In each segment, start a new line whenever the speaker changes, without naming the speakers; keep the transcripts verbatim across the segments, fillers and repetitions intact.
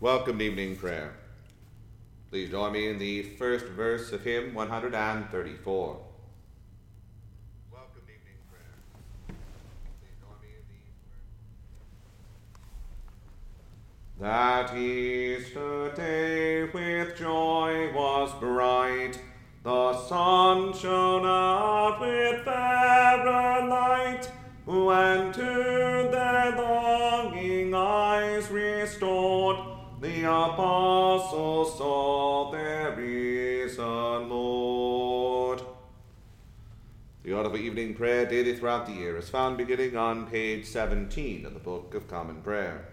Welcome to evening prayer. Please join me in the first verse of hymn one thirty-four. Welcome to evening prayer. Please join me in the That Easter day with joy was bright, the sun shone out with fairer light, when to their longing eyes restored, the apostles saw their risen Lord. The order of evening prayer daily throughout the year is found beginning on page seventeen of the Book of Common Prayer.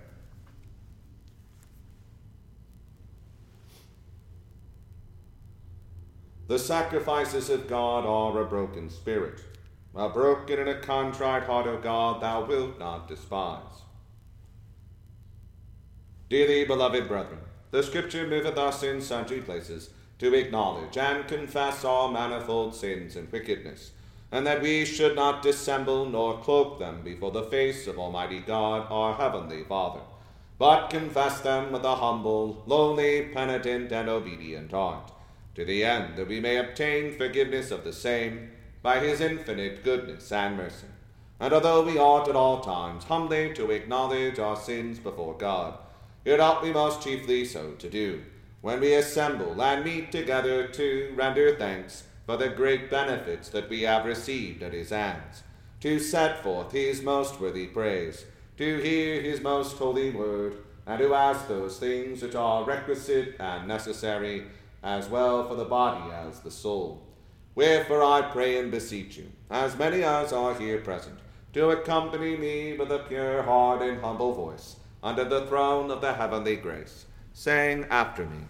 The sacrifices of God are a broken spirit. A broken and a contrite heart, O God, thou wilt not despise. Dearly beloved brethren, the Scripture moveth us in sundry places to acknowledge and confess our manifold sins and wickedness, and that we should not dissemble nor cloak them before the face of Almighty God, our heavenly Father, but confess them with a humble, lowly, penitent, and obedient heart, to the end that we may obtain forgiveness of the same by his infinite goodness and mercy. And although we ought at all times humbly to acknowledge our sins before God, it ought we most chiefly so to do, when we assemble and meet together to render thanks for the great benefits that we have received at his hands, to set forth his most worthy praise, to hear his most holy word, and to ask those things which are requisite and necessary, as well for the body as the soul. Wherefore I pray and beseech you, as many as are here present, to accompany me with a pure heart and humble voice, under the throne of the heavenly grace, saying after me,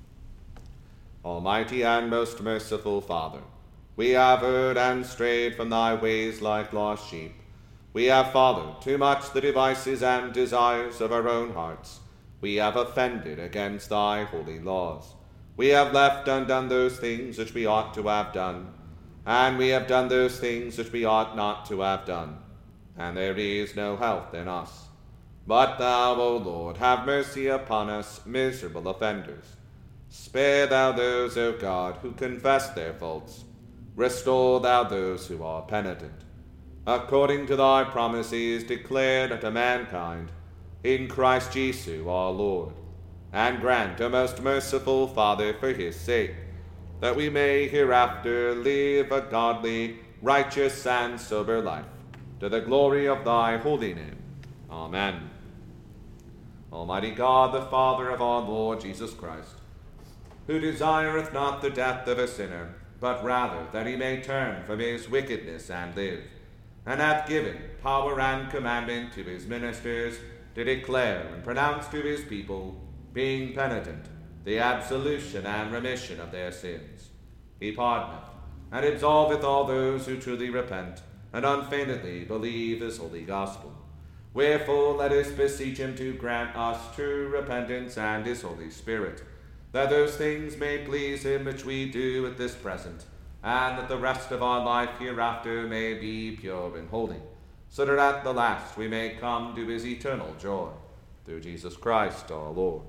Almighty and most merciful Father, we have erred and strayed from thy ways like lost sheep. We have followed too much the devices and desires of our own hearts. We have offended against thy holy laws. We have left undone those things which we ought to have done, and we have done those things which we ought not to have done, and there is no health in us. But thou, O Lord, have mercy upon us, miserable offenders. Spare thou those, O God, who confess their faults. Restore thou those who are penitent. According to thy promises declared unto mankind, in Christ Jesus our Lord. And grant, O most merciful Father, for his sake, that we may hereafter live a godly, righteous, and sober life, to the glory of thy holy name. Amen. Almighty God, the Father of our Lord Jesus Christ, who desireth not the death of a sinner, but rather that he may turn from his wickedness and live, and hath given power and commandment to his ministers to declare and pronounce to his people, being penitent, the absolution and remission of their sins. He pardoneth and absolveth all those who truly repent and unfeignedly believe his holy gospel. Wherefore let us beseech him to grant us true repentance and his Holy Spirit, that those things may please him which we do at this present, and that the rest of our life hereafter may be pure and holy, so that at the last we may come to his eternal joy, through Jesus Christ our Lord.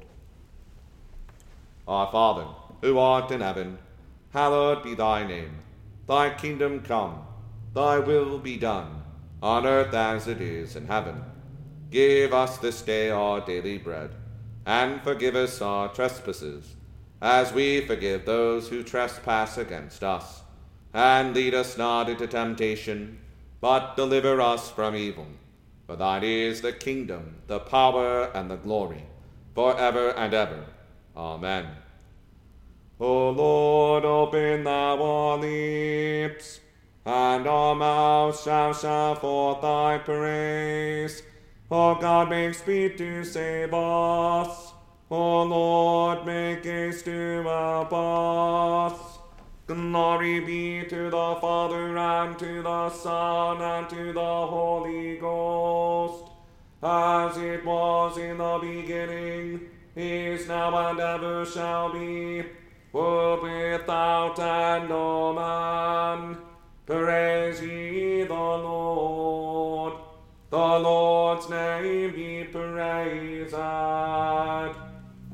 Our Father, who art in heaven, hallowed be thy name. Thy kingdom come, thy will be done, on earth as it is in heaven. Give us this day our daily bread, and forgive us our trespasses, as we forgive those who trespass against us. And lead us not into temptation, but deliver us from evil. For thine is the kingdom, the power, and the glory, for ever and ever. Amen. O Lord, open thou our lips, and our mouths shall shout forth thy praise. O God, make speed to save us. O Lord, make haste to help us. Glory be to the Father, and to the Son, and to the Holy Ghost, as it was in the beginning, is now, and ever shall be, world without end. Amen. Praise ye the Lord. The Lord's name be praised.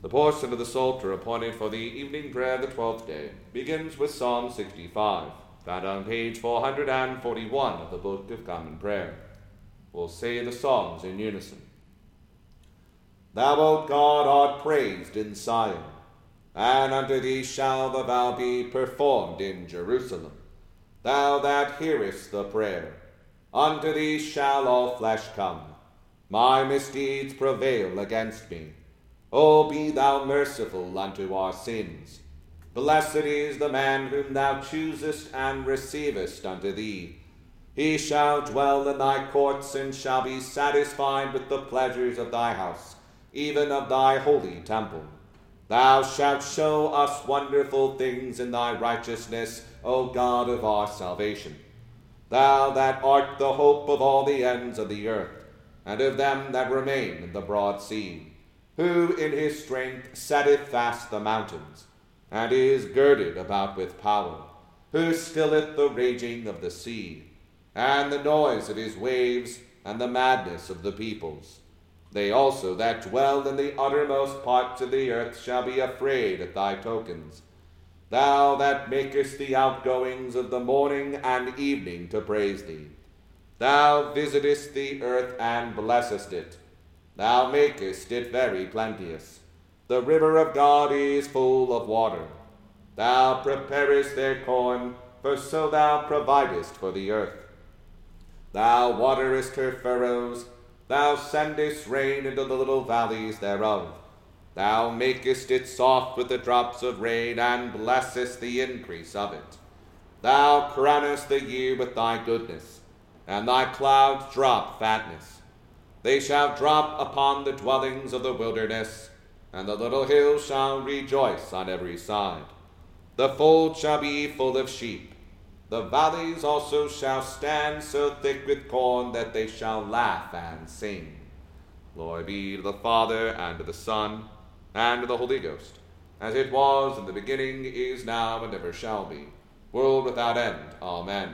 The portion of the Psalter appointed for the evening prayer of the twelfth day begins with Psalm sixty-five, found on page four hundred forty-one of the Book of Common Prayer. We'll say the Psalms in unison. Thou, O God, art praised in Zion, and unto thee shall the vow be performed in Jerusalem. Thou that hearest the prayer, unto thee shall all flesh come. My misdeeds prevail against me. O be thou merciful unto our sins. Blessed is the man whom thou choosest and receivest unto thee. He shall dwell in thy courts, and shall be satisfied with the pleasures of thy house, even of thy holy temple. Thou shalt show us wonderful things in thy righteousness, O God of our salvation. Thou that art the hope of all the ends of the earth, and of them that remain in the broad sea, who in his strength setteth fast the mountains, and is girded about with power, who stilleth the raging of the sea, and the noise of his waves, and the madness of the peoples. They also that dwell in the uttermost parts of the earth shall be afraid at thy tokens. Thou that makest the outgoings of the morning and evening to praise thee. Thou visitest the earth and blessest it. Thou makest it very plenteous. The river of God is full of water. Thou preparest their corn, for so thou providest for the earth. Thou waterest her furrows. Thou sendest rain into the little valleys thereof. Thou makest it soft with the drops of rain, and blessest the increase of it. Thou crownest the year with thy goodness, and thy clouds drop fatness. They shall drop upon the dwellings of the wilderness, and the little hills shall rejoice on every side. The fold shall be full of sheep. The valleys also shall stand so thick with corn that they shall laugh and sing. Glory be to the Father, and to the Son, and to the Holy Ghost, as it was in the beginning, is now, and ever shall be, world without end. Amen.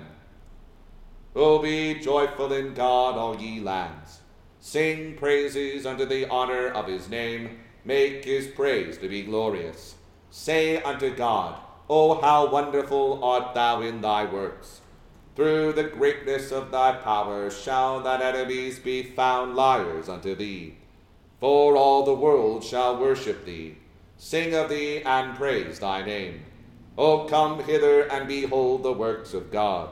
O be joyful in God, all ye lands. Sing praises unto the honor of his name. Make his praise to be glorious. Say unto God, O how wonderful art thou in thy works. Through the greatness of thy power shall thine enemies be found liars unto thee. For all the world shall worship thee, sing of thee, and praise thy name. O come hither and behold the works of God.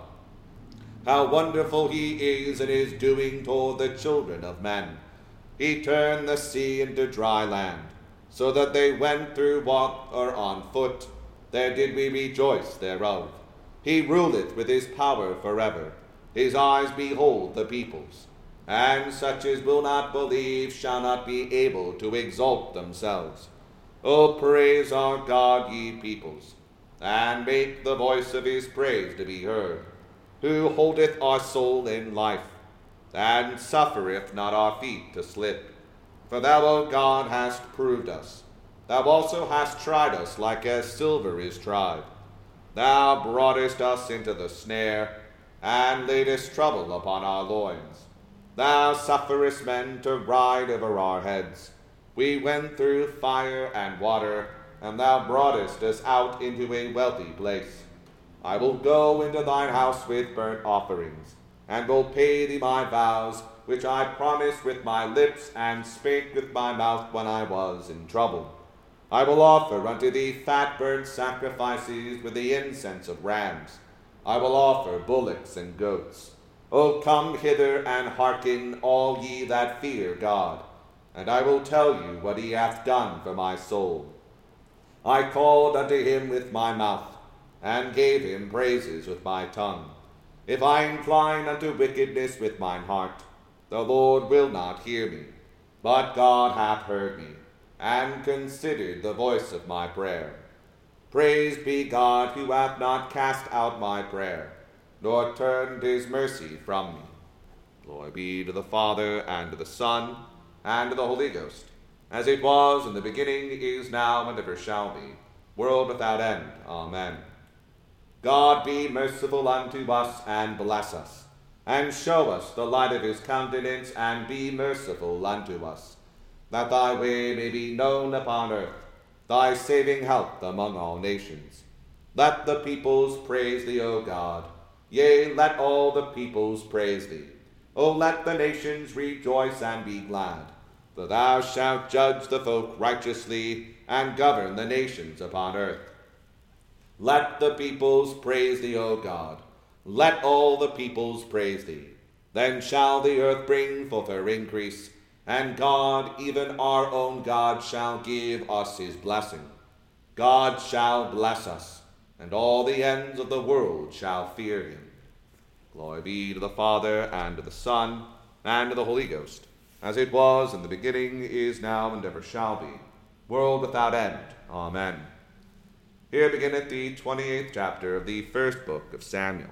How wonderful he is in his doing toward the children of men. He turned the sea into dry land, so that they went through water on foot. There did we rejoice thereof. He ruleth with his power forever. His eyes behold the peoples. And such as will not believe shall not be able to exalt themselves. O praise our God, ye peoples, and make the voice of his praise to be heard, who holdeth our soul in life, and suffereth not our feet to slip. For thou, O God, hast proved us. Thou also hast tried us like as silver is tried. Thou broughtest us into the snare, and laidest trouble upon our loins. Thou sufferest men to ride over our heads. We went through fire and water, and thou broughtest us out into a wealthy place. I will go into thine house with burnt offerings, and will pay thee my vows, which I promised with my lips, and spake with my mouth when I was in trouble. I will offer unto thee fat burnt sacrifices with the incense of rams. I will offer bullocks and goats. O come hither and hearken, all ye that fear God, and I will tell you what he hath done for my soul. I called unto him with my mouth, and gave him praises with my tongue. If I incline unto wickedness with mine heart, the Lord will not hear me. But God hath heard me, and considered the voice of my prayer. Praised be God, who hath not cast out my prayer, nor turned his mercy from me. Glory be to the Father, and to the Son, and to the Holy Ghost, as it was in the beginning, is now, and ever shall be, world without end. Amen. God be merciful unto us, and bless us, and show us the light of his countenance, and be merciful unto us. that thy way may be known upon earth, thy saving help among all nations. Let the peoples praise thee, O God. Yea, let all the peoples praise thee. O let the nations rejoice and be glad. For thou shalt judge the folk righteously, and govern the nations upon earth. Let the peoples praise thee, O God. Let all the peoples praise thee. Then shall the earth bring forth her increase, and God, even our own God, shall give us his blessing. God shall bless us, and all the ends of the world shall fear him. Glory be to the Father, and to the Son, and to the Holy Ghost, as it was in the beginning, is now, and ever shall be, world without end. Amen. Here beginneth the twenty-eighth chapter of the first book of Samuel.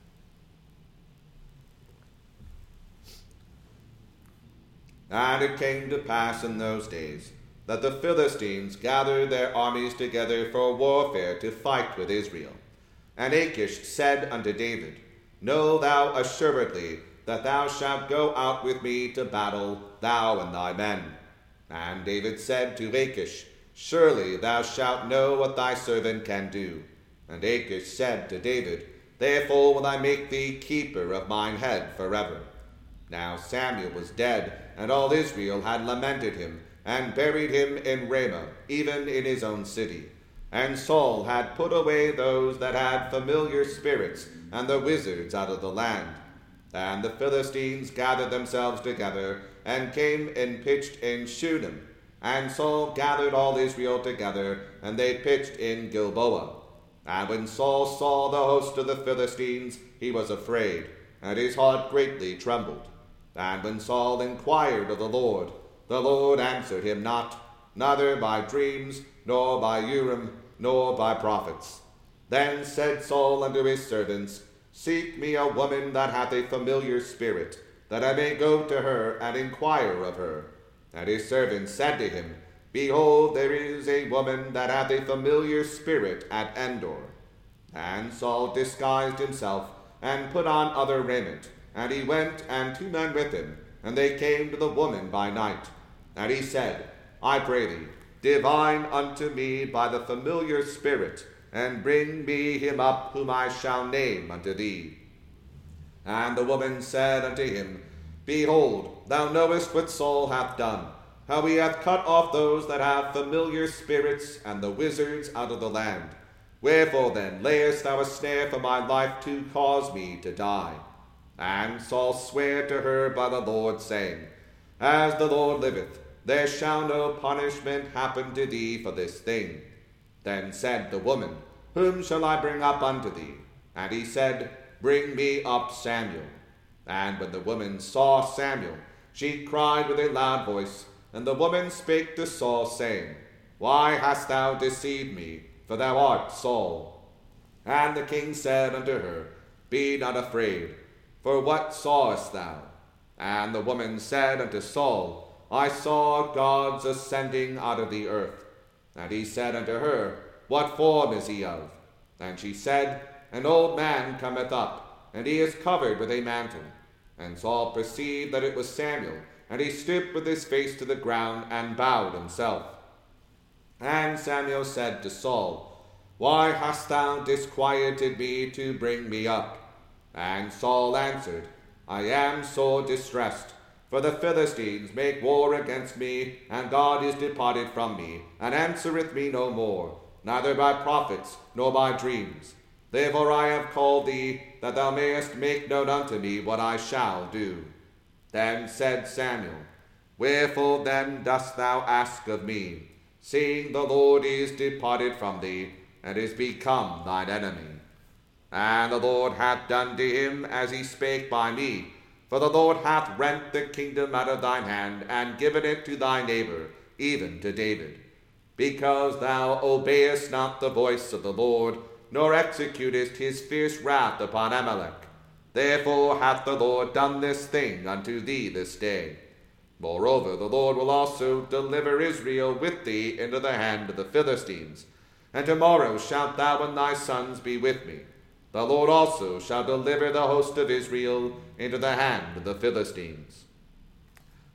And it came to pass in those days that the Philistines gathered their armies together for warfare to fight with Israel. And Achish said unto David, Know thou assuredly that thou shalt go out with me to battle, thou and thy men. And David said to Achish, Surely thou shalt know what thy servant can do. And Achish said to David, Therefore will I make thee keeper of mine head forever. Now Samuel was dead, and all Israel had lamented him, and buried him in Ramah, even in his own city. And Saul had put away those that had familiar spirits, and the wizards out of the land. And the Philistines gathered themselves together, and came and pitched in Shunem. And Saul gathered all Israel together, and they pitched in Gilboa. And when Saul saw the host of the Philistines, he was afraid, and his heart greatly trembled. And when Saul inquired of the Lord, the Lord answered him not, neither by dreams, nor by Urim, nor by prophets. Then said Saul unto his servants, Seek me a woman that hath a familiar spirit, that I may go to her and inquire of her. And his servants said to him, Behold, there is a woman that hath a familiar spirit at Endor. And Saul disguised himself, and put on other raiment. And he went, and two men with him, and they came to the woman by night. And he said, I pray thee, divine unto me by the familiar spirit, and bring me him up whom I shall name unto thee. And the woman said unto him, Behold, thou knowest what Saul hath done, how he hath cut off those that have familiar spirits, and the wizards out of the land. Wherefore then layest thou a snare for my life to cause me to die? And Saul sware to her by the Lord, saying, As the Lord liveth, there shall no punishment happen to thee for this thing. Then said the woman, Whom shall I bring up unto thee? And he said, Bring me up Samuel. And when the woman saw Samuel, she cried with a loud voice. And the woman spake to Saul, saying, Why hast thou deceived me? For thou art Saul. And the king said unto her, Be not afraid. For what sawest thou? And the woman said unto Saul, I saw gods ascending out of the earth. And he said unto her, What form is he of? And she said, An old man cometh up, and he is covered with a mantle. And Saul perceived that it was Samuel, and he stooped with his face to the ground, and bowed himself. And Samuel said to Saul, Why hast thou disquieted me to bring me up? And Saul answered, I am sore distressed, for the Philistines make war against me, and God is departed from me, and answereth me no more, neither by prophets nor by dreams. Therefore I have called thee, that thou mayest make known unto me what I shall do. Then said Samuel, Wherefore then dost thou ask of me, seeing the Lord is departed from thee, and is become thine enemy? And the Lord hath done to him as he spake by me, for the Lord hath rent the kingdom out of thine hand, and given it to thy neighbor, even to David, because thou obeyest not the voice of the Lord, nor executest his fierce wrath upon Amalek. Therefore hath the Lord done this thing unto thee this day. Moreover, the Lord will also deliver Israel with thee into the hand of the Philistines. And tomorrow shalt thou and thy sons be with me. The Lord also shall deliver the host of Israel into the hand of the Philistines.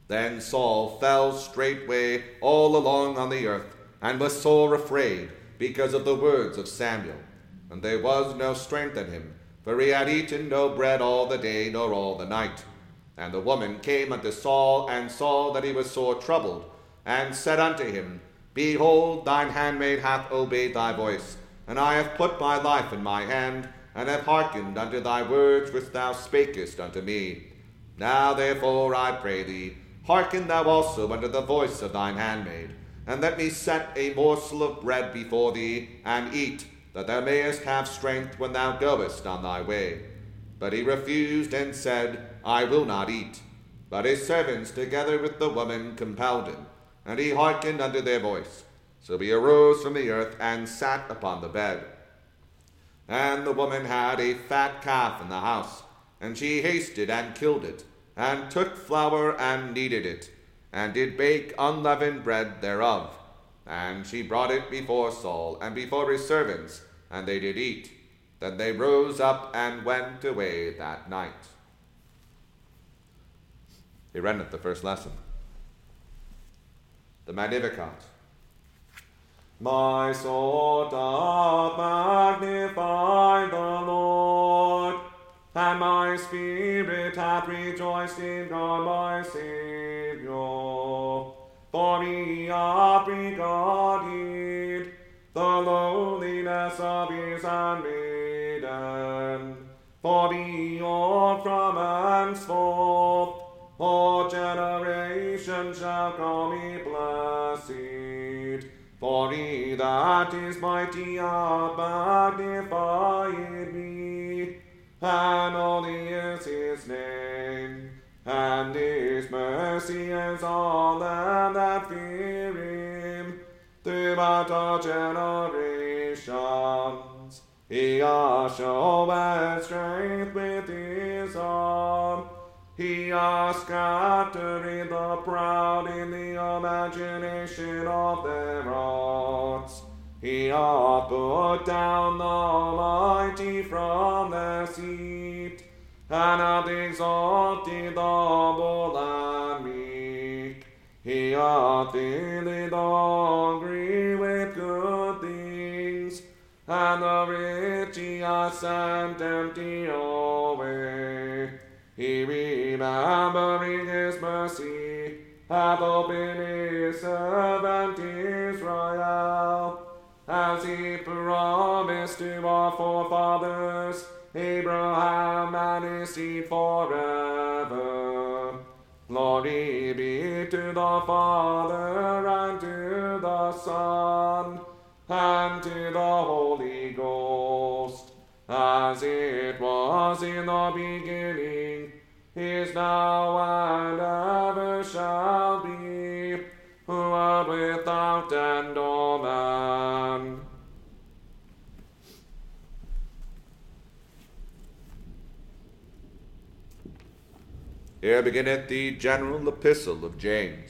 Then Saul fell straightway all along on the earth, and was sore afraid, because of the words of Samuel. And there was no strength in him, for he had eaten no bread all the day nor all the night. And the woman came unto Saul, and saw that he was sore troubled, and said unto him, Behold, thine handmaid hath obeyed thy voice, and I have put my life in my hand, and have hearkened unto thy words which thou spakest unto me. Now therefore I pray thee, hearken thou also unto the voice of thine handmaid, and let me set a morsel of bread before thee, and eat, that thou mayest have strength when thou goest on thy way. But he refused and said, I will not eat. But his servants together with the woman compelled him, and he hearkened unto their voice. So he arose from the earth and sat upon the bed. And the woman had a fat calf in the house, and she hasted and killed it, and took flour and kneaded it, and did bake unleavened bread thereof. And she brought it before Saul, and before his servants, and they did eat. Then they rose up and went away that night. Here endeth the first lesson. The Magnificat. My soul doth magnify the Lord, and my spirit hath rejoiced in God my Saviour. For he hath regarded the lowliness of his handmaiden. For behold, from henceforth all generations shall call me blessed. For he that is mighty hath magnified me, and holy is his name, and his mercy is on them that fear him throughout all generations. He hath shown strength with his arm. He hath scattered the proud in the imagination of their hearts. He hath put down the mighty from their seat, and hath exalted the humble and meek. He hath filled the hungry with good things, and the rich he hath sent empty away. He, remembering his mercy, hath opened his servant Israel, as he promised to our forefathers, Abraham and his seed forever. Glory be to the Father, and to the Son, and to the Holy Ghost, as it was in the beginning, is now, and ever shall be, world without end. Amen. Here beginneth the general epistle of James.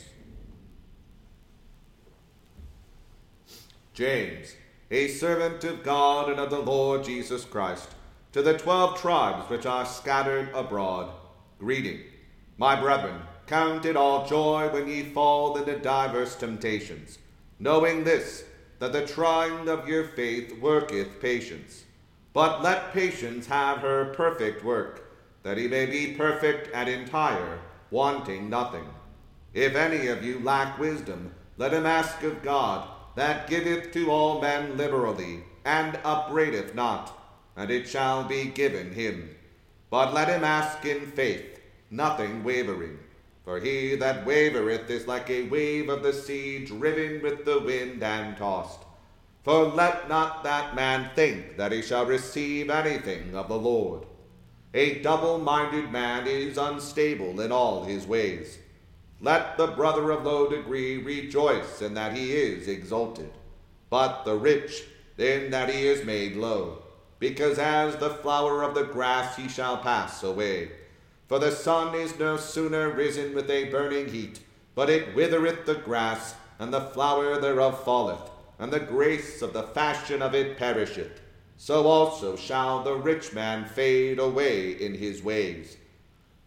James, a servant of God and of the Lord Jesus Christ, to the twelve tribes which are scattered abroad, greeting. My brethren, count it all joy when ye fall into divers temptations, knowing this, that the trying of your faith worketh patience. But let patience have her perfect work, that he may be perfect and entire, wanting nothing. If any of you lack wisdom, let him ask of God, that giveth to all men liberally, and upbraideth not, and it shall be given him. But let him ask in faith, nothing wavering. For he that wavereth is like a wave of the sea, driven with the wind and tossed. For let not that man think that he shall receive anything of the Lord. A double-minded man is unstable in all his ways. Let the brother of low degree rejoice in that he is exalted, but the rich in that he is made low, because as the flower of the grass he shall pass away. For the sun is no sooner risen with a burning heat, but it withereth the grass, and the flower thereof falleth, and the grace of the fashion of it perisheth. So also shall the rich man fade away in his ways.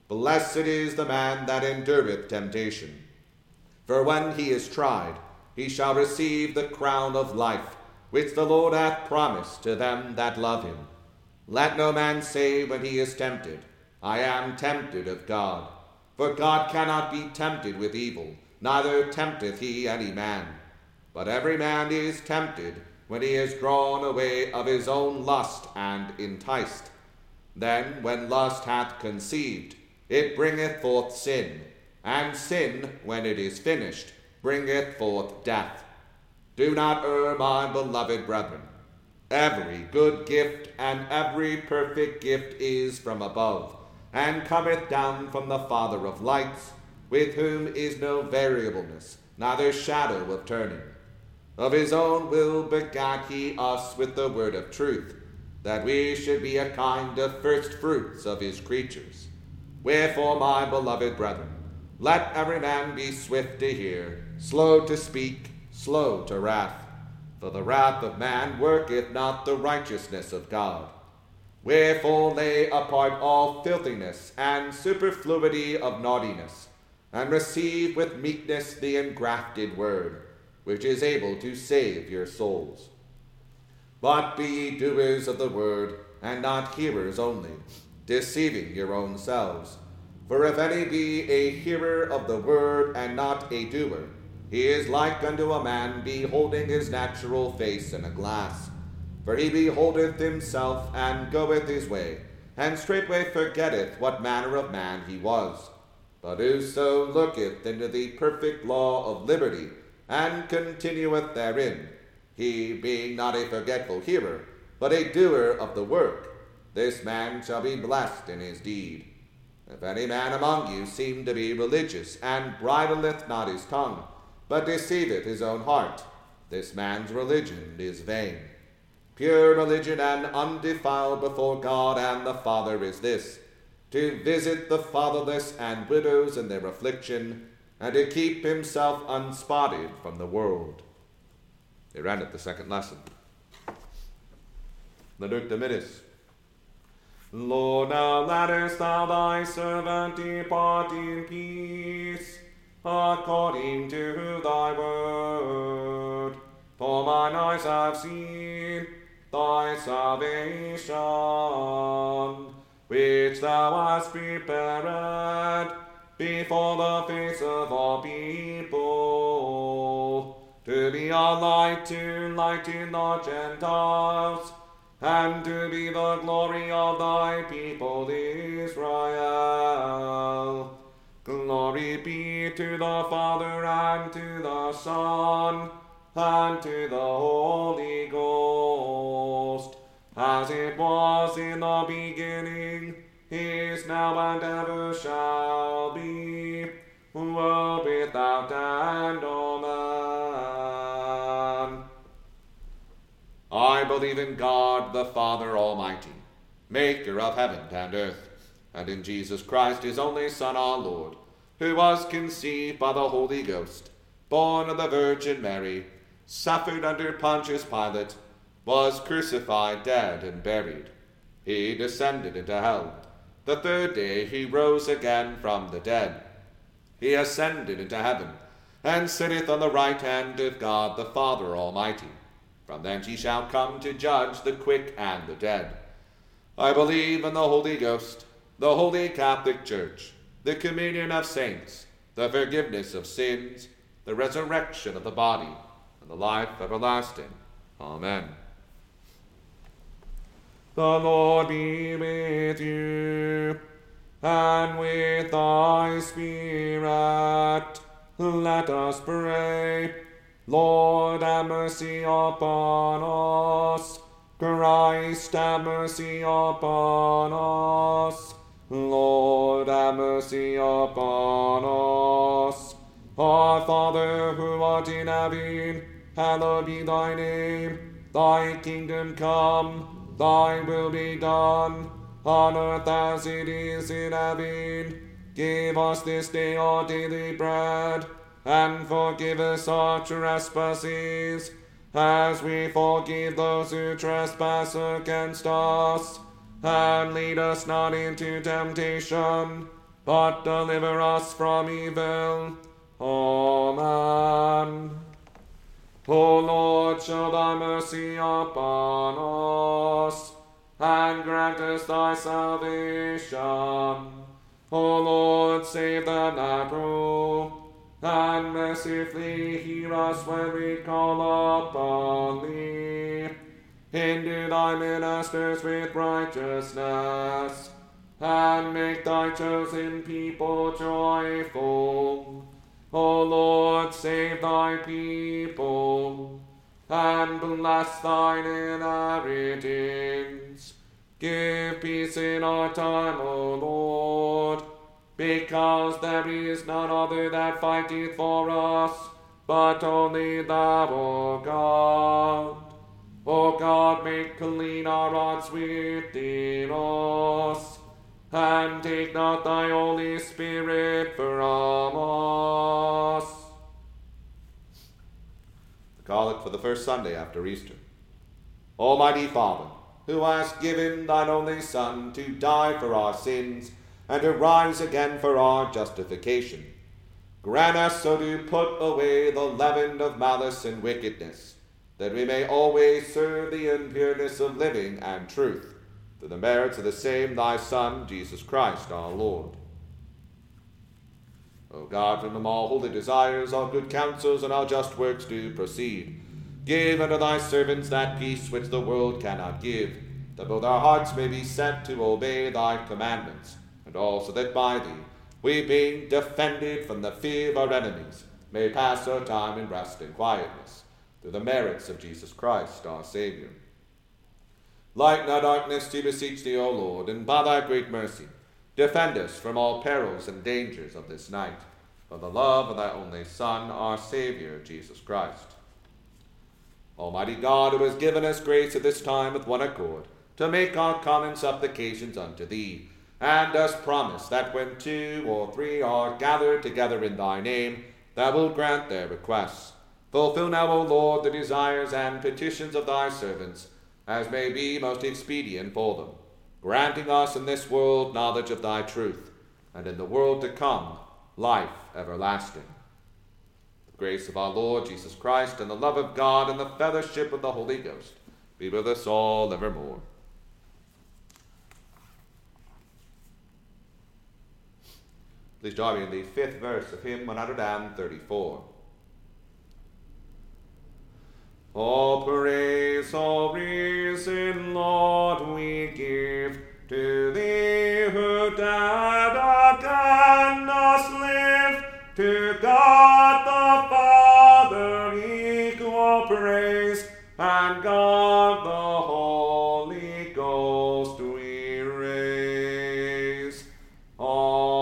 Blessed is the man that endureth temptation. For when he is tried, he shall receive the crown of life, which the Lord hath promised to them that love him. Let no man say when he is tempted, I am tempted of God. For God cannot be tempted with evil, neither tempteth he any man. But every man is tempted when he is drawn away of his own lust and enticed. Then, when lust hath conceived, it bringeth forth sin, and sin, when it is finished, bringeth forth death. Do not err, my beloved brethren. Every good gift and every perfect gift is from above, and cometh down from the Father of lights, with whom is no variableness, neither shadow of turning. Of his own will begat he us with the word of truth, that we should be a kind of first fruits of his creatures. Wherefore, my beloved brethren, let every man be swift to hear, slow to speak, slow to wrath. For the wrath of man worketh not the righteousness of God. Wherefore lay apart all filthiness and superfluity of naughtiness, and receive with meekness the engrafted word, which is able to save your souls. But be ye doers of the word, and not hearers only, deceiving your own selves. For if any be a hearer of the word, and not a doer, he is like unto a man beholding his natural face in a glass. For he beholdeth himself, and goeth his way, and straightway forgetteth what manner of man he was. But whoso looketh into the perfect law of liberty, and continueth therein, he being not a forgetful hearer, but a doer of the work, this man shall be blessed in his deed. If any man among you seem to be religious, and bridleth not his tongue, but deceiveth his own heart, this man's religion is vain. Pure religion and undefiled before God and the Father is this, to visit the fatherless and widows in their affliction, and to keep himself unspotted from the world. Here endeth the second lesson. The Nunc Dimittis. Lord, now lettest thou thy servant depart in peace, according to thy word. For mine eyes have seen thy salvation, which thou hast prepared before the face of all people, to be a light to lighten the Gentiles, and to be the glory of thy people Israel. Glory be to the Father, and to the Son, and to the Holy Ghost, as it was in the beginning, is now, and ever shall be, world without end. Amen. I believe in God, the Father Almighty, maker of heaven and earth, and in Jesus Christ, his only Son, our Lord, who was conceived by the Holy Ghost, born of the Virgin Mary, suffered under Pontius Pilate, was crucified, dead, and buried. He descended into hell. The third day he rose again from the dead. He ascended into heaven, and sitteth on the right hand of God the Father Almighty. From thence he shall come to judge the quick and the dead. I believe in the Holy Ghost, the Holy Catholic Church, the communion of saints, the forgiveness of sins, the resurrection of the body, and the life everlasting. Amen. The Lord be with you, and with thy spirit. Let us pray. Lord, have mercy upon us. Christ, have mercy upon us. Lord, have mercy upon us. Our Father, who art in heaven, hallowed be thy name. Thy kingdom come, thy will be done, on earth as it is in heaven. Give us this day our daily bread, and forgive us our trespasses, as we forgive those who trespass against us. And lead us not into temptation, but deliver us from evil. Amen. O Lord, show thy mercy upon us, and grant us thy salvation. O Lord, save them that rule, and mercifully hear us when we call upon thee. Endue thy ministers with righteousness, and make thy chosen people joyful. O Lord, save thy people, and bless thine inheritance. Give peace in our time, O Lord, because there is none other that fighteth for us, but only thou, O God. O God, make clean our hearts within us, and take not thy Holy Spirit from us. The Collect for the first Sunday after Easter. Almighty Father, who hast given thine only Son to die for our sins, and to rise again for our justification, grant us so to put away the leaven of malice and wickedness, that we may always serve thee in pureness of living and truth, through the merits of the same thy Son, Jesus Christ our Lord. O God, from whom all holy desires, all good counsels, and all just works do proceed, give unto thy servants that peace which the world cannot give, that both our hearts may be set to obey thy commandments, and also that by thee, we being defended from the fear of our enemies, may pass our time in rest and quietness, through the merits of Jesus Christ our Saviour. Lighten our darkness, to beseech thee, O Lord, and by thy great mercy, defend us from all perils and dangers of this night, for the love of thy only Son, our Saviour, Jesus Christ. Almighty God, who has given us grace at this time with one accord, to make our common supplications unto thee, and dost promise that when two or three are gathered together in thy name, thou wilt grant their requests. Fulfill now, O Lord, the desires and petitions of thy servants, as may be most expedient for them, granting us in this world knowledge of thy truth, and in the world to come life everlasting. The grace of our Lord Jesus Christ, and the love of God, and the fellowship of the Holy Ghost be with us all evermore. Please join me in the fifth verse of hymn one thirty-four. All praise, all risen Lord, we give to thee, who died again us live, to God the Father equal praise, and God the Holy Ghost we raise. All